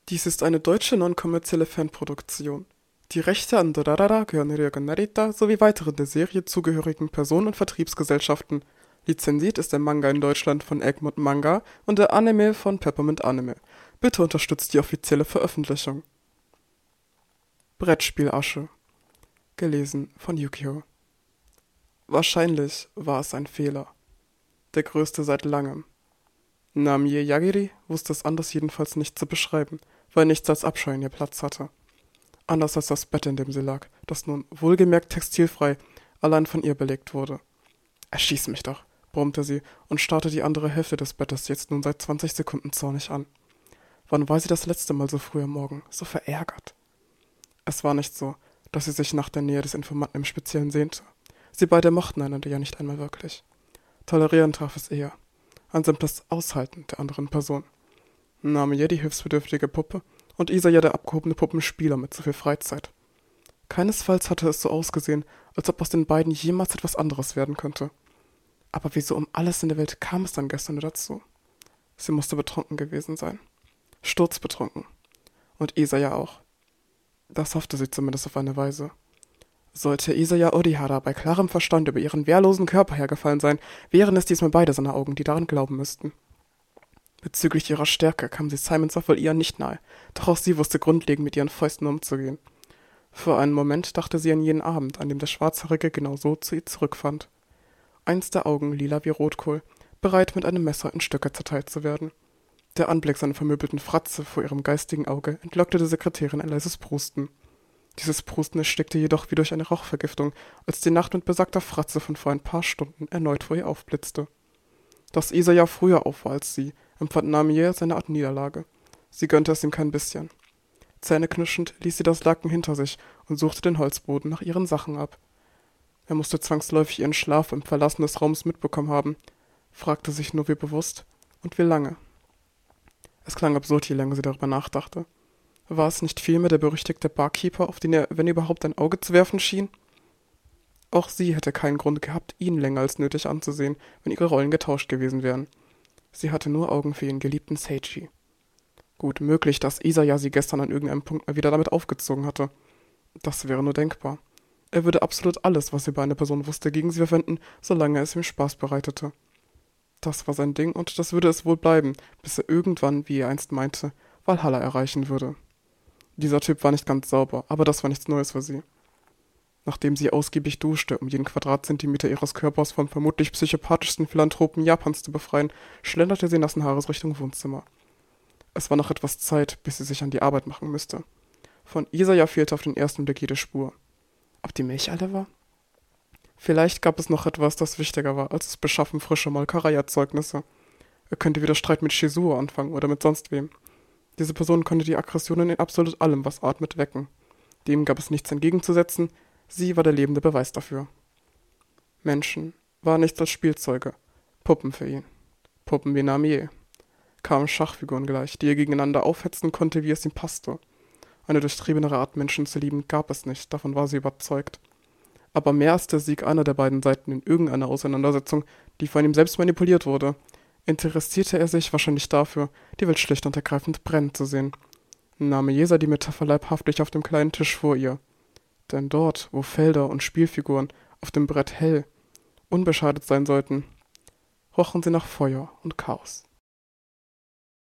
Dies ist eine deutsche non-kommerzielle Fanproduktion. Die Rechte an Durarara gehören Ryoga Narita sowie weiteren der Serie zugehörigen Personen und Vertriebsgesellschaften. Lizenziert ist der Manga in Deutschland von Egmont Manga und der Anime von Peppermint Anime. Bitte unterstützt die offizielle Veröffentlichung. Brettspielasche. Gelesen von Yukio. Wahrscheinlich war es ein Fehler. Der größte seit langem. Namie Yagiri wusste es anders jedenfalls nicht zu beschreiben, weil nichts als Abscheu in ihr Platz hatte. Anders als das Bett, in dem sie lag, das nun wohlgemerkt textilfrei allein von ihr belegt wurde. »Erschieß mich doch«, brummte sie und starrte die andere Hälfte des Bettes jetzt nun seit 20 Sekunden zornig an. Wann war sie das letzte Mal so früh am Morgen, so verärgert? Es war nicht so, dass sie sich nach der Nähe des Informanten im Speziellen sehnte. Sie beide mochten einander ja nicht einmal wirklich. Tolerieren traf es eher. Ein simples Aushalten der anderen Person. Namie die hilfsbedürftige Puppe und Isaya der abgehobene Puppenspieler mit so viel Freizeit. Keinesfalls hatte es so ausgesehen, als ob aus den beiden jemals etwas anderes werden könnte. Aber wieso um alles in der Welt kam es dann gestern nur dazu? Sie musste betrunken gewesen sein. Sturzbetrunken. Und Isaya auch. Das hoffte sie zumindest auf eine Weise. Sollte Isaya Orihara bei klarem Verstand über ihren wehrlosen Körper hergefallen sein, wären es diesmal beide seine Augen, die daran glauben müssten. Bezüglich ihrer Stärke kam sie Simon zwar wohl eher nicht nahe, doch auch sie wusste grundlegend mit ihren Fäusten umzugehen. Für einen Moment dachte sie an jenen Abend, an dem der Schwarzhaarige genau so zu ihr zurückfand. Eins der Augen lila wie Rotkohl, bereit mit einem Messer in Stücke zerteilt zu werden. Der Anblick seiner vermöbelten Fratze vor ihrem geistigen Auge entlockte der Sekretärin ein leises Prusten. Dieses Prusten erstickte jedoch wie durch eine Rauchvergiftung, als die Nacht mit besagter Fratze von vor ein paar Stunden erneut vor ihr aufblitzte. Dass Isaya früher auf war als sie, empfand Namie seine Art Niederlage. Sie gönnte es ihm kein bisschen. Zähneknirschend ließ sie das Laken hinter sich und suchte den Holzboden nach ihren Sachen ab. Er musste zwangsläufig ihren Schlaf im Verlassen des Raums mitbekommen haben, fragte sich nur wie bewusst und wie lange. Es klang absurd, je länger sie darüber nachdachte. War es nicht vielmehr der berüchtigte Barkeeper, auf den er, wenn überhaupt, ein Auge zu werfen schien? Auch sie hätte keinen Grund gehabt, ihn länger als nötig anzusehen, wenn ihre Rollen getauscht gewesen wären. Sie hatte nur Augen für ihren geliebten Seiji. Gut möglich, dass Isaya sie gestern an irgendeinem Punkt mal wieder damit aufgezogen hatte. Das wäre nur denkbar. Er würde absolut alles, was über eine Person wusste, gegen sie verwenden, solange es ihm Spaß bereitete. Das war sein Ding und das würde es wohl bleiben, bis er irgendwann, wie er einst meinte, Valhalla erreichen würde. Dieser Typ war nicht ganz sauber, aber das war nichts Neues für sie. Nachdem sie ausgiebig duschte, um jeden Quadratzentimeter ihres Körpers vom vermutlich psychopathischsten Philanthropen Japans zu befreien, schlenderte sie nassen Haares Richtung Wohnzimmer. Es war noch etwas Zeit, bis sie sich an die Arbeit machen müsste. Von Isaya fehlte auf den ersten Blick jede Spur. Ob die Milch alle war? Vielleicht gab es noch etwas, das wichtiger war, als das Beschaffen frischer Molkerei-Erzeugnisse. Er könnte wieder Streit mit Shizuo anfangen oder mit sonst wem. Diese Person konnte die Aggressionen in absolut allem, was atmet, wecken. Dem gab es nichts entgegenzusetzen, sie war der lebende Beweis dafür. Menschen waren nichts als Spielzeuge, Puppen für ihn. Puppen wie Namie. Kamen Schachfiguren gleich, die er gegeneinander aufhetzen konnte, wie es ihm passte. Eine durchtriebenere Art, Menschen zu lieben, gab es nicht, davon war sie überzeugt. Aber mehr als der Sieg einer der beiden Seiten in irgendeiner Auseinandersetzung, die von ihm selbst manipuliert wurde, interessierte er sich wahrscheinlich dafür, die Welt schlicht und ergreifend brennen zu sehen. Namie sah die Metapher leibhaftig auf dem kleinen Tisch vor ihr. Denn dort, wo Felder und Spielfiguren auf dem Brett hell, unbeschadet sein sollten, rochen sie nach Feuer und Chaos.